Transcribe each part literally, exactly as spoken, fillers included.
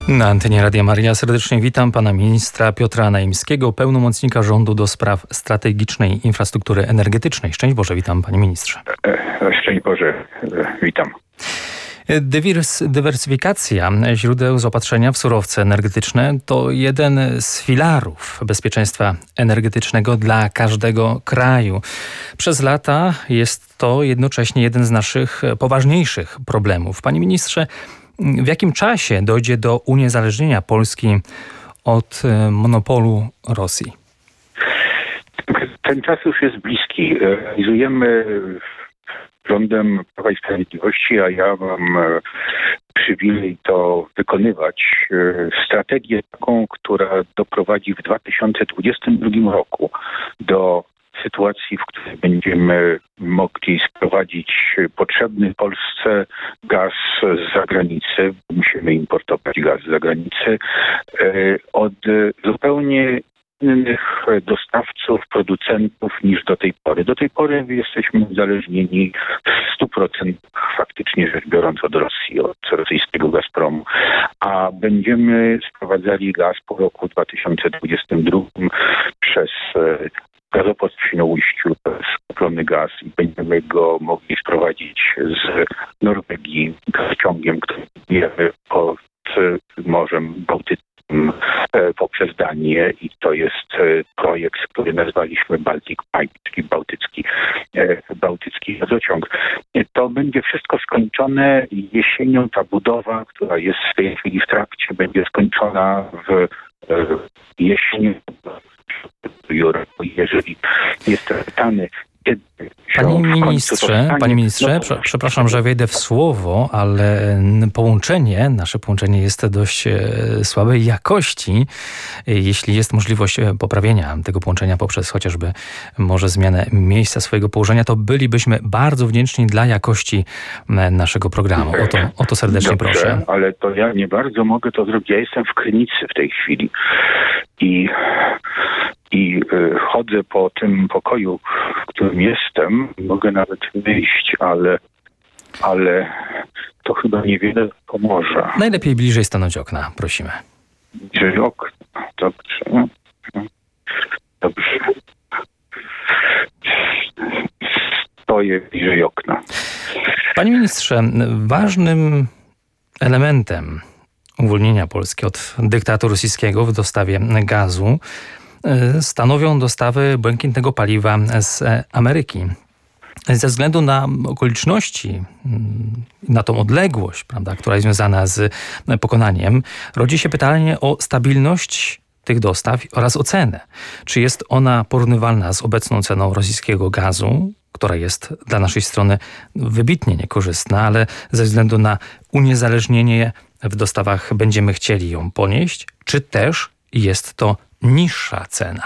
Na antenie Radia Maryja serdecznie witam pana ministra Piotra Naimskiego, pełnomocnika rządu do spraw strategicznej infrastruktury energetycznej. Szczęść Boże, witam panie ministrze. Szczęść Boże, witam. Dywers, dywersyfikacja źródeł zaopatrzenia w surowce energetyczne to jeden z filarów bezpieczeństwa energetycznego dla każdego kraju. Przez lata jest to jednocześnie jeden z naszych poważniejszych problemów. Panie ministrze, w jakim czasie dojdzie do uniezależnienia Polski od monopolu Rosji? Ten czas już jest bliski. Realizujemy rządem Prawa i Sprawiedliwości, a ja mam przywilej to wykonywać, strategię taką, która doprowadzi w dwa tysiące dwudziestym drugim roku do sytuacji, w której będziemy mogli sprowadzić potrzebny Polsce gaz z zagranicy, musimy importować gaz z zagranicy, od zupełnie innych dostawców, producentów niż do tej pory. Do tej pory jesteśmy uzależnieni w stu procentach faktycznie rzecz biorąc od Rosji, od rosyjskiego Gazpromu, a będziemy sprowadzali gaz po roku dwa tysiące dwudziestym drugim przez gazoport w Świnoujściu, skupiony gaz i będziemy go mogli sprowadzić z Norwegii gazociągiem, który bijemy pod Morzem Bałtyckim poprzez Danię i to jest projekt, który nazwaliśmy Baltic Pipe, czyli bałtycki, bałtycki gazociąg. To będzie wszystko skończone jesienią. Ta budowa, która jest w tej chwili w trakcie, będzie skończona w jesienią. Jeżeli jest traktany. Panie ministrze, panie ministrze, no, przepraszam, że wejdę w słowo, ale połączenie, nasze połączenie jest dość słabej jakości. Jeśli jest możliwość poprawienia tego połączenia poprzez chociażby może zmianę miejsca swojego położenia, to bylibyśmy bardzo wdzięczni dla jakości naszego programu. O to, o to serdecznie Dobrze, proszę. Ale to ja nie bardzo mogę to zrobić. Ja jestem w Krynicy w tej chwili i I y, chodzę po tym pokoju, w którym jestem. Mogę nawet wyjść, ale, ale to chyba niewiele pomoże. Najlepiej bliżej stanąć okna, prosimy. Bliżej okna, dobrze. Dobrze. Stoję bliżej okna. Panie ministrze, ważnym elementem uwolnienia Polski od dyktatu rosyjskiego w dostawie gazu stanowią dostawy błękitnego paliwa z Ameryki. Ze względu na okoliczności, na tą odległość, prawda, która jest związana z pokonaniem, rodzi się pytanie o stabilność tych dostaw oraz o cenę. Czy jest ona porównywalna z obecną ceną rosyjskiego gazu, która jest dla naszej strony wybitnie niekorzystna, ale ze względu na uniezależnienie w dostawach będziemy chcieli ją ponieść, czy też jest to niższa cena?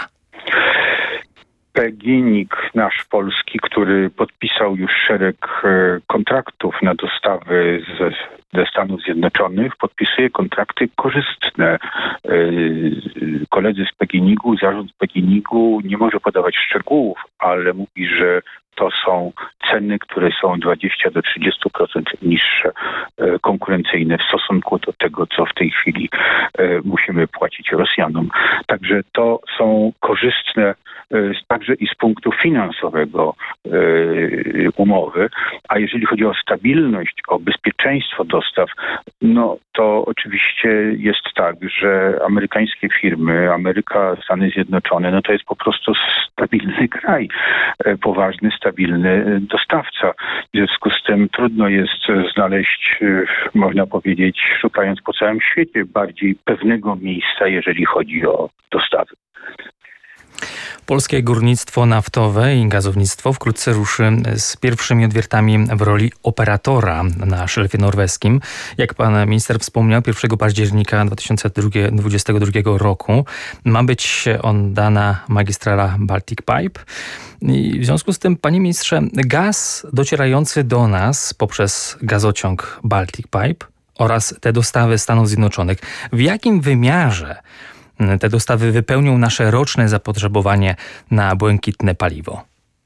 P G N I G nasz polski, który podpisał już szereg kontraktów na dostawy z, ze Stanów Zjednoczonych, podpisuje kontrakty korzystne. Koledzy z P G N I G-u, zarząd P G N I G-u nie może podawać szczegółów, ale mówi, że to są ceny, które są dwadzieścia do trzydziestu procent niższe, konkurencyjne w stosunku do tego, co w tej chwili musimy płacić Rosjanom. Także to są korzystne także i z punktu finansowego umowy. A jeżeli chodzi o stabilność, o bezpieczeństwo dostaw, no to oczywiście jest tak, że amerykańskie firmy, Ameryka, Stany Zjednoczone, no to jest po prostu stabilny kraj, poważny, stabilny dostawca. W związku z tym trudno jest znaleźć, można powiedzieć, szukając po całym świecie, bardziej pewnego miejsca, jeżeli chodzi o dostawy. Polskie górnictwo naftowe i gazownictwo wkrótce ruszy z pierwszymi odwiertami w roli operatora na szelfie norweskim. Jak pan minister wspomniał, pierwszego października dwa tysiące dwudziestego drugiego roku ma być oddana magistrala Baltic Pipe. I w związku z tym, panie ministrze, gaz docierający do nas poprzez gazociąg Baltic Pipe oraz te dostawy Stanów Zjednoczonych, w jakim wymiarze te dostawy wypełnią nasze roczne zapotrzebowanie na błękitne paliwo?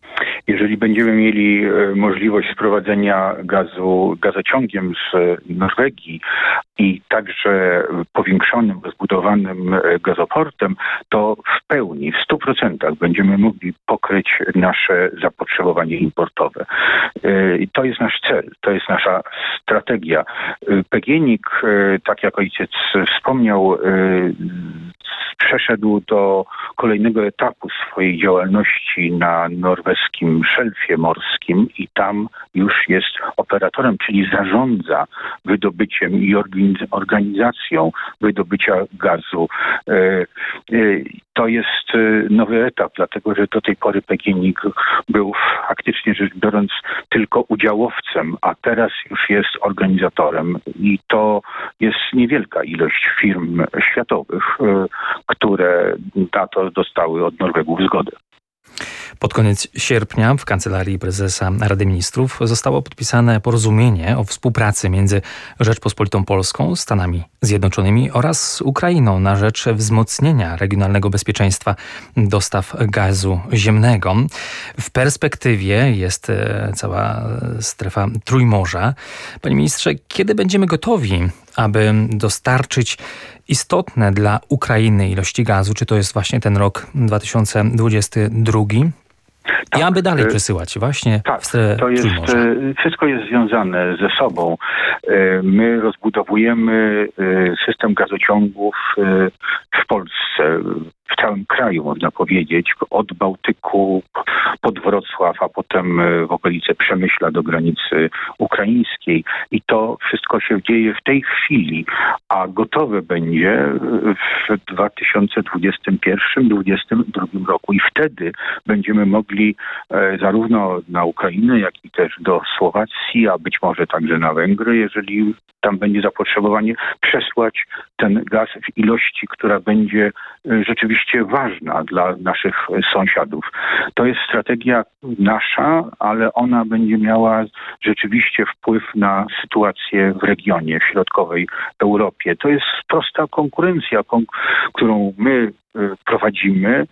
Jeżeli będziemy mieli możliwość sprowadzenia gazu gazociągiem z Norwegii i także powiększonym, rozbudowanym gazoportem, to w pełni, w stu procentach będziemy mogli pokryć nasze zapotrzebowanie importowe. I to jest nasz cel, to jest nasza strategia. P G N I K, tak jak ojciec wspomniał, przeszedł do kolejnego etapu swojej działalności na norweskim szelfie morskim i tam już jest operatorem, czyli zarządza wydobyciem i organizacją wydobycia gazu. To jest nowy etap, dlatego że do tej pory P G N I K był faktycznie rzecz biorąc tylko udziałowcem, a teraz już jest organizatorem i to jest niewielka ilość firm światowych, które na to dostały od Norwegów zgodę. Pod koniec sierpnia w Kancelarii Prezesa Rady Ministrów zostało podpisane porozumienie o współpracy między Rzeczpospolitą Polską, Stanami Zjednoczonymi oraz Ukrainą na rzecz wzmocnienia regionalnego bezpieczeństwa dostaw gazu ziemnego. W perspektywie jest cała strefa Trójmorza. Panie ministrze, kiedy będziemy gotowi, aby dostarczyć istotne dla Ukrainy ilości gazu? Czy to jest właśnie ten rok dwa tysiące dwudziesty drugi? Tak, I aby dalej przesyłać właśnie tak, w stronę to jest, Trójmorza. Wszystko jest związane ze sobą. My rozbudowujemy system gazociągów w Polsce, w całym kraju można powiedzieć, od Bałtyku pod Wrocław, a potem w okolice Przemyśla do granicy ukraińskiej. I to wszystko się dzieje w tej chwili, a gotowe będzie w dwa tysiące dwudziestym pierwszym do dwa tysiące dwudziestym drugim roku. I wtedy będziemy mogli zarówno na Ukrainę, jak i też do Słowacji, a być może także na Węgry, jeżeli tam będzie zapotrzebowanie, przesłać ten gaz w ilości, która będzie rzeczywiście ważna dla naszych sąsiadów. To jest strategia nasza, ale ona będzie miała rzeczywiście wpływ na sytuację w regionie, w środkowej Europie. To jest prosta konkurencja, kon- którą my prowadzimy,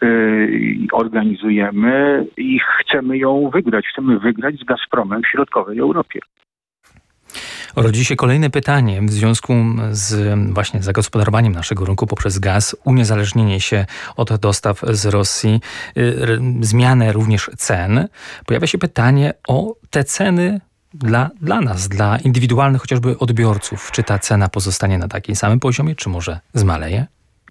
organizujemy i chcemy ją wygrać. Chcemy wygrać z Gazpromem w środkowej Europie. Rodzi się kolejne pytanie w związku z właśnie zagospodarowaniem naszego rynku poprzez gaz, uniezależnienie się od dostaw z Rosji, zmianę również cen. Pojawia się pytanie o te ceny dla, dla nas, dla indywidualnych chociażby odbiorców. Czy ta cena pozostanie na takim samym poziomie, czy może zmaleje?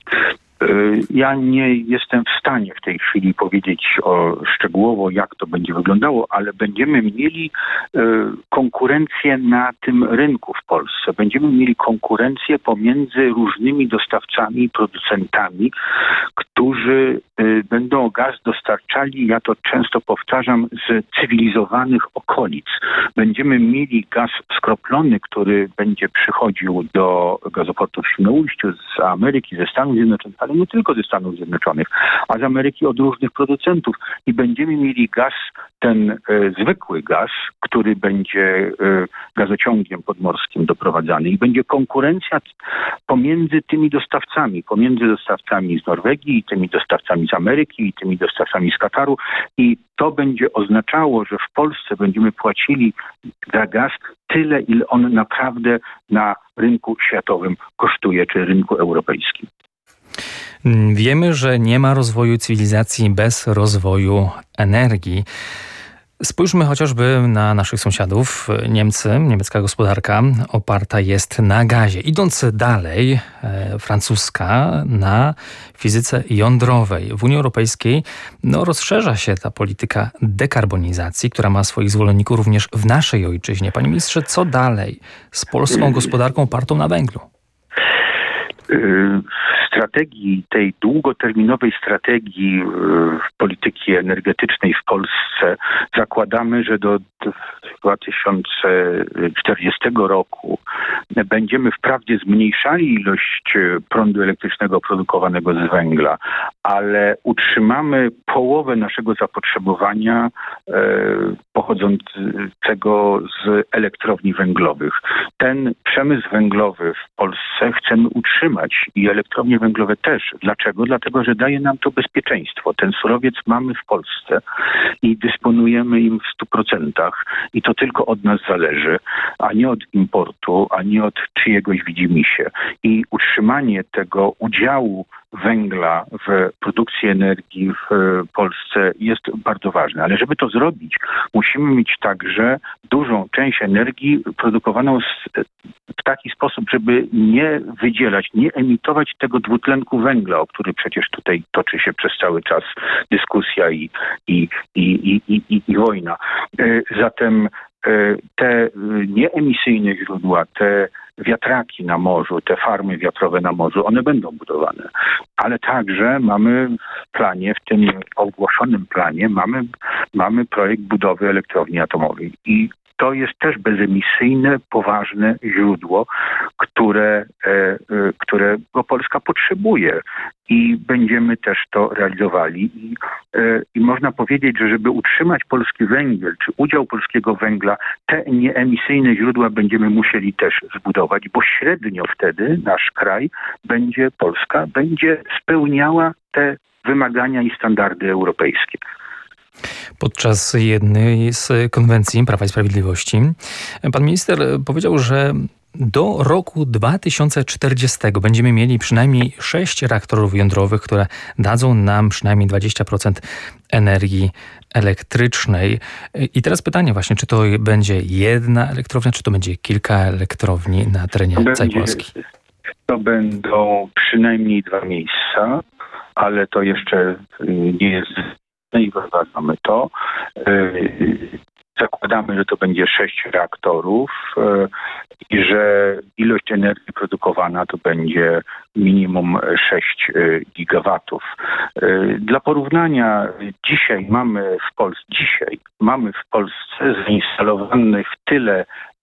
Ja nie jestem w stanie w tej chwili powiedzieć o szczegółowo, jak to będzie wyglądało, ale będziemy mieli konkurencję na tym rynku w Polsce. Będziemy mieli konkurencję pomiędzy różnymi dostawcami i producentami, którzy będą gaz dostarczali, ja to często powtarzam, z cywilizowanych okolic. Będziemy mieli gaz skroplony, który będzie przychodził do gazoportu w Świnoujściu z Ameryki, ze Stanów Zjednoczonych, ale nie tylko ze Stanów Zjednoczonych, a z Ameryki od różnych producentów. I będziemy mieli gaz, ten e, zwykły gaz, który będzie e, gazociągiem podmorskim doprowadzany. I będzie konkurencja pomiędzy tymi dostawcami, pomiędzy dostawcami z Norwegii i tymi dostawcami z Ameryki i tymi dostawcami z Kataru. I to będzie oznaczało, że w Polsce będziemy płacili za gaz tyle, ile on naprawdę na rynku światowym kosztuje, czy rynku europejskim. Wiemy, że nie ma rozwoju cywilizacji bez rozwoju energii. Spójrzmy chociażby na naszych sąsiadów. Niemcy, niemiecka gospodarka oparta jest na gazie. Idąc dalej, e, francuska na fizyce jądrowej. W Unii Europejskiej no, rozszerza się ta polityka dekarbonizacji, która ma swoich zwolenników również w naszej ojczyźnie. Panie ministrze, co dalej z polską gospodarką opartą na węglu? Strategii, tej długoterminowej strategii polityki energetycznej w Polsce zakładamy, że do dwa tysiące czterdziestego roku będziemy wprawdzie zmniejszali ilość prądu elektrycznego produkowanego z węgla, ale utrzymamy połowę naszego zapotrzebowania e, pochodzącego z elektrowni węglowych. Ten przemysł węglowy w Polsce chcemy utrzymać i elektrownie węglowe węglowe też. Dlaczego? Dlatego, że daje nam to bezpieczeństwo. Ten surowiec mamy w Polsce i dysponujemy im w stu procentach i to tylko od nas zależy, a nie od importu, a nie od czyjegoś widzimisię. I utrzymanie tego udziału węgla w produkcji energii w Polsce jest bardzo ważne. Ale żeby to zrobić, musimy mieć także dużą część energii produkowaną z, w taki sposób, żeby nie wydzielać, nie emitować tego dwutlenku węgla, o który przecież tutaj toczy się przez cały czas dyskusja i, i, i, i, i, i, i wojna. Zatem te nieemisyjne źródła, te wiatraki na morzu, te farmy wiatrowe na morzu, one będą budowane. Ale także mamy w planie, w tym ogłoszonym planie, mamy, mamy projekt budowy elektrowni atomowej. I to jest też bezemisyjne, poważne źródło, które, e, którego Polska potrzebuje. I będziemy też to realizowali. I, e, I można powiedzieć, że żeby utrzymać polski węgiel, czy udział polskiego węgla, te nieemisyjne źródła będziemy musieli też zbudować, bo średnio wtedy nasz kraj będzie, Polska, będzie spełniała te wymagania i standardy europejskie. Podczas jednej z konwencji Prawa i Sprawiedliwości pan minister powiedział, że do roku dwa tysiące czterdziestego będziemy mieli przynajmniej sześć reaktorów jądrowych, które dadzą nam przynajmniej dwadzieścia procent energii elektrycznej. I teraz pytanie właśnie, czy to będzie jedna elektrownia, czy to będzie kilka elektrowni na terenie to całej będzie, Polski? To będą przynajmniej dwa miejsca, ale to jeszcze nie jest... i wprowadzamy to. Zakładamy, że to będzie sześć reaktorów i że ilość energii produkowana to będzie minimum sześć gigawatów. Dla porównania dzisiaj mamy w Polsce, dzisiaj mamy w Polsce zainstalowanych tyle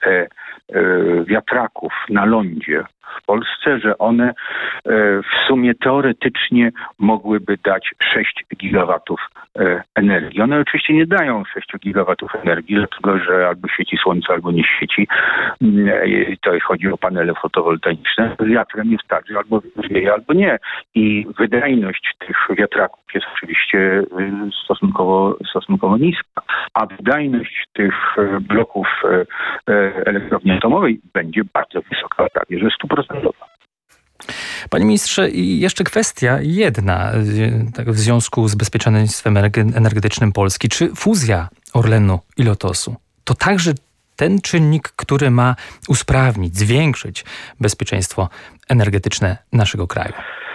wiatraków na lądzie w Polsce, że one w sumie teoretycznie mogłyby dać sześć gigawatów energii. One oczywiście nie dają sześć gigawatów energii, dlatego że albo świeci słońce, albo nie świeci. To chodzi o panele fotowoltaiczne. Wiatrem jest tak, że albo wieje, albo nie. I wydajność tych wiatraków jest oczywiście stosunkowo, stosunkowo niska, a wydajność tych bloków elektrowni atomowej będzie bardzo wysoka, prawie że stuprocentowa. Panie ministrze, i jeszcze kwestia jedna tak w związku z bezpieczeństwem energetycznym Polski. Czy fuzja Orlenu i Lotosu to także ten czynnik, który ma usprawnić, zwiększyć bezpieczeństwo energetyczne naszego kraju?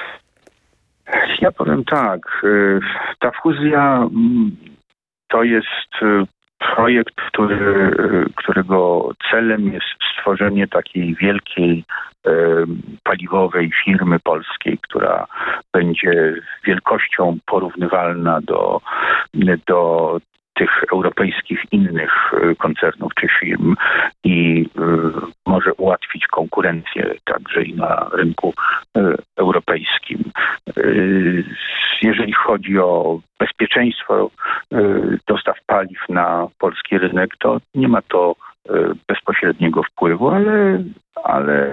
Ja powiem tak. Ta fuzja to jest projekt, który, którego celem jest stworzenie takiej wielkiej e, paliwowej firmy polskiej, która będzie wielkością porównywalna do, do tych europejskich innych koncernów czy firm i y, może ułatwić konkurencję także i na rynku y, europejskim. Y, jeżeli chodzi o bezpieczeństwo y, dostaw paliw na polski rynek, to nie ma to y, bezpośredniego wpływu, ale, ale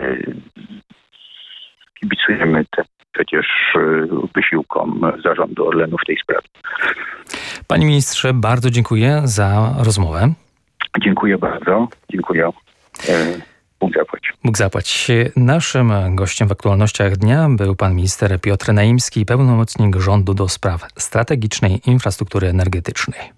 kibicujemy te przecież wysiłkom zarządu Orlenu w tej sprawie. Panie ministrze, bardzo dziękuję za rozmowę. Dziękuję bardzo. Dziękuję. Bóg zapłać. Bóg zapłać. Naszym gościem w aktualnościach dnia był pan minister Piotr Naimski, pełnomocnik rządu do spraw strategicznej infrastruktury energetycznej.